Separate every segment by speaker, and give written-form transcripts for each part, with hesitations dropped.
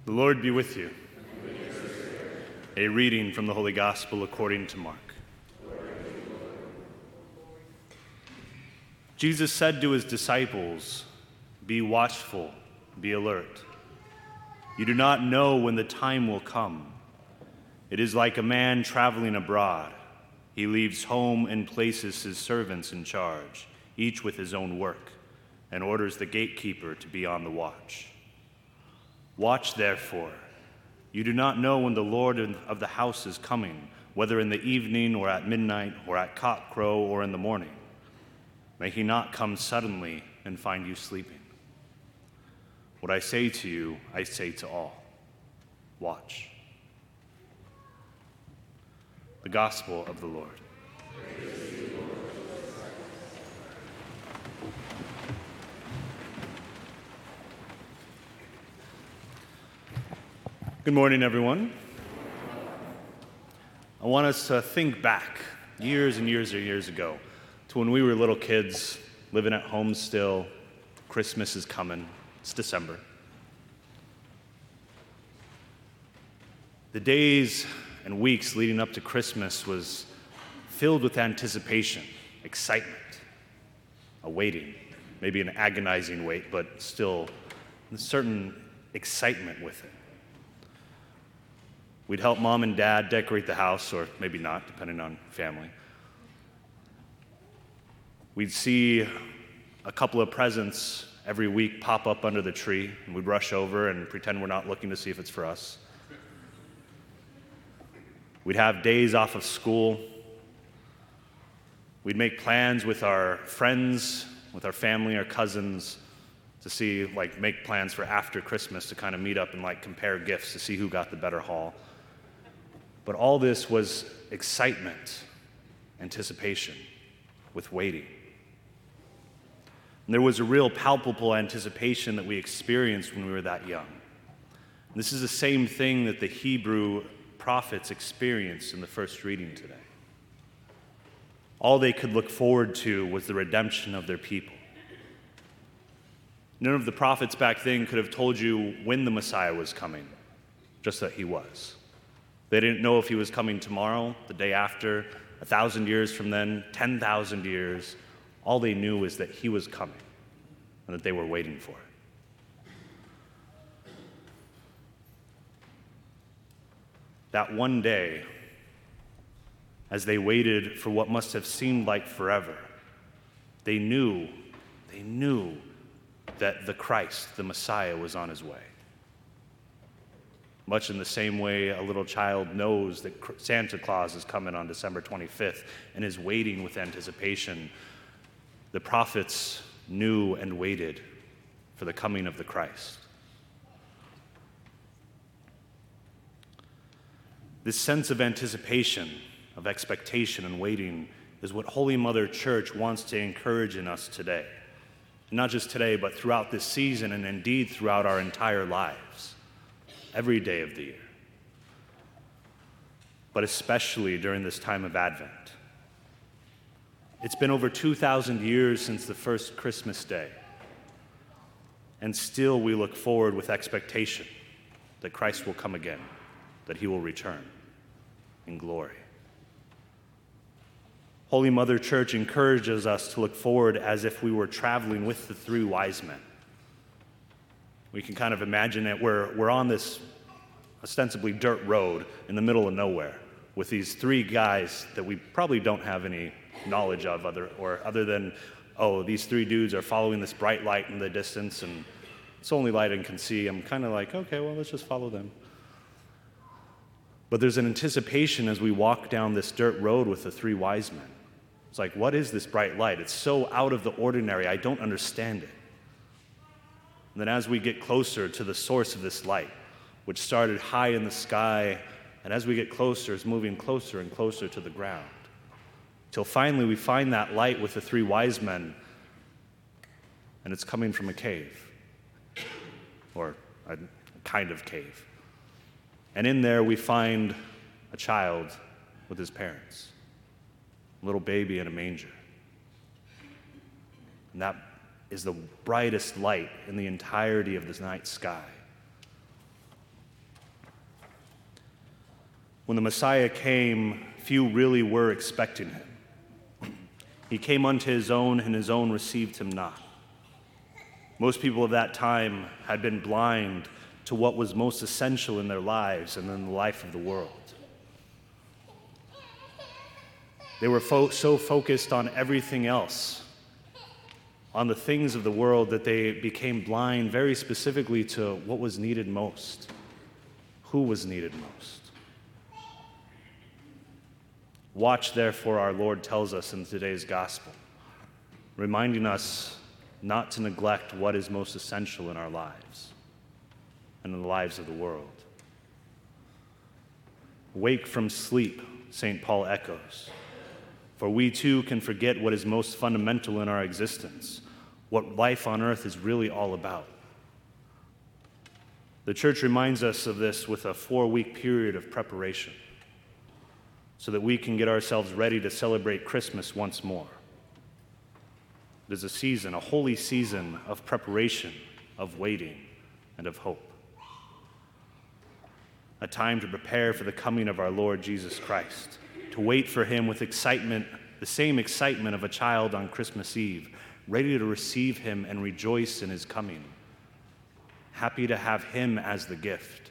Speaker 1: The Lord be with you. A reading from the Holy Gospel according to Mark. Jesus said to his disciples, "Be watchful, be alert. You do not know when the time will come. It is like a man traveling abroad. He leaves home and places his servants in charge, each with his own work, and orders the gatekeeper to be on the watch. Watch, therefore. You do not know when the Lord of the house is coming, whether in the evening or at midnight or at cockcrow or in the morning. May he not come suddenly and find you sleeping. What I say to you, I say to all. Watch." The Gospel of the Lord. Good morning, everyone. I want us to think back years and years ago to when we were little kids living at home still. Christmas is coming. It's December. The days and weeks leading up to Christmas was filled with anticipation, excitement, a waiting, maybe an agonizing wait, but still a certain excitement with it. We'd help mom and dad decorate the house, or maybe not, depending on family. We'd see a couple of presents every week pop up under the tree, and we'd rush over and pretend we're not looking to see if it's for us. We'd have days off of school. We'd make plans with our friends, with our family, our cousins, to see, make plans for after Christmas to kind of meet up and, compare gifts to see who got the better haul. But all this was excitement, anticipation, with waiting. And there was a real palpable anticipation that we experienced when we were that young. And this is the same thing that the Hebrew prophets experienced in the first reading today. All they could look forward to was the redemption of their people. None of the prophets back then could have told you when the Messiah was coming, just that he was. They didn't know if he was coming tomorrow, the day after, 1,000 years from then, 10,000 years. All they knew was that he was coming and that they were waiting for it. That one day, as they waited for what must have seemed like forever, they knew that the Christ, the Messiah, was on his way. Much in the same way a little child knows that Santa Claus is coming on December 25th and is waiting with anticipation, the prophets knew and waited for the coming of the Christ. This sense of anticipation, of expectation and waiting is what Holy Mother Church wants to encourage in us today. And not just today, but throughout this season and indeed throughout our entire lives. Every day of the year, but especially during this time of Advent. It's been over 2,000 years since the first Christmas day, and still we look forward with expectation that Christ will come again, that he will return in glory. Holy Mother Church encourages us to look forward as if we were traveling with the three wise men. We can kind of imagine it. We're on this ostensibly dirt road in the middle of nowhere with these three guys that we probably don't have any knowledge of other than, these three dudes are following this bright light in the distance and it's the only light I can see. I'm kind of like, okay, well, let's just follow them. But there's an anticipation as we walk down this dirt road with the three wise men. It's like, what is this bright light? It's so out of the ordinary, I don't understand it. And then as we get closer to the source of this light, which started high in the sky, and as we get closer, is moving closer and closer to the ground, till finally we find that light with the three wise men, and it's coming from a cave, or a kind of cave. And in there we find a child with his parents, a little baby in a manger. And that is the brightest light in the entirety of the night sky. When the Messiah came, few really were expecting him. He came unto his own, and his own received him not. Most people of that time had been blind to what was most essential in their lives and in the life of the world. They were so focused on everything else, on the things of the world, that they became blind very specifically to what was needed most, who was needed most. Watch, therefore, our Lord tells us in today's gospel, reminding us not to neglect what is most essential in our lives and in the lives of the world. Wake from sleep, St. Paul echoes, for we too can forget what is most fundamental in our existence, what life on earth is really all about. The church reminds us of this with a 4-week period of preparation so that we can get ourselves ready to celebrate Christmas once more. It is a season, a holy season of preparation, of waiting, and of hope. A time to prepare for the coming of our Lord Jesus Christ, to wait for him with excitement, the same excitement of a child on Christmas Eve, ready to receive him and rejoice in his coming, happy to have him as the gift.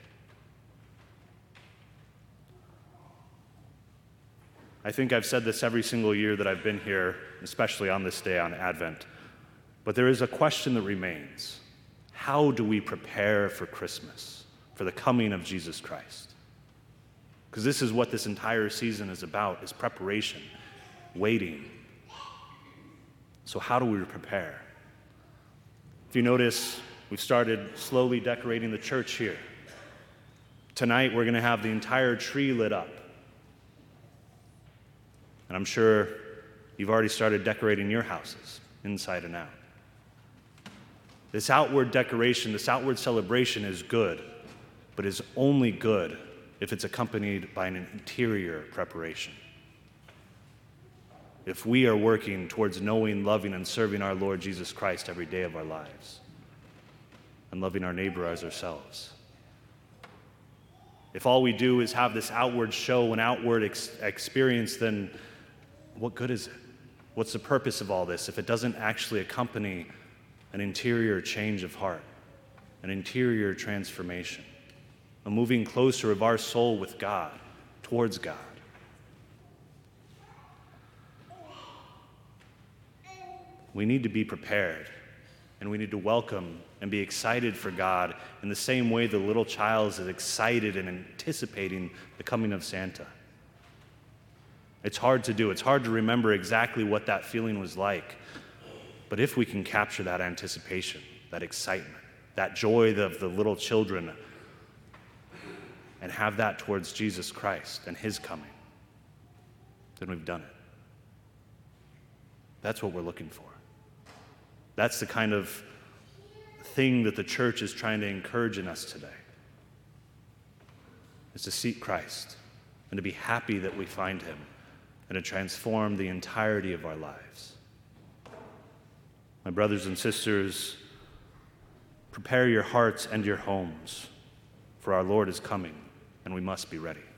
Speaker 1: I think I've said this every single year that I've been here, especially on this day on Advent, but there is a question that remains. How do we prepare for Christmas, for the coming of Jesus Christ? Because this is what this entire season is about, is preparation, waiting. So how do we prepare? If you notice, we've started slowly decorating the church here. Tonight, we're going to have the entire tree lit up. And I'm sure you've already started decorating your houses, inside and out. This outward decoration, this outward celebration is good, but is only good if it's accompanied by an interior preparation. If we are working towards knowing, loving, and serving our Lord Jesus Christ every day of our lives, and loving our neighbor as ourselves. If all we do is have this outward show and outward experience, then what good is it? What's the purpose of all this if it doesn't actually accompany an interior change of heart, an interior transformation, a moving closer of our soul with God, towards God? We need to be prepared, and we need to welcome and be excited for God in the same way the little child is excited and anticipating the coming of Santa. It's hard to do. It's hard to remember exactly what that feeling was like. But if we can capture that anticipation, that excitement, that joy of the little children, and have that towards Jesus Christ and his coming, then we've done it. That's what we're looking for. That's the kind of thing that the church is trying to encourage in us today, is to seek Christ and to be happy that we find him and to transform the entirety of our lives. My brothers and sisters, prepare your hearts and your homes, for our Lord is coming, and we must be ready.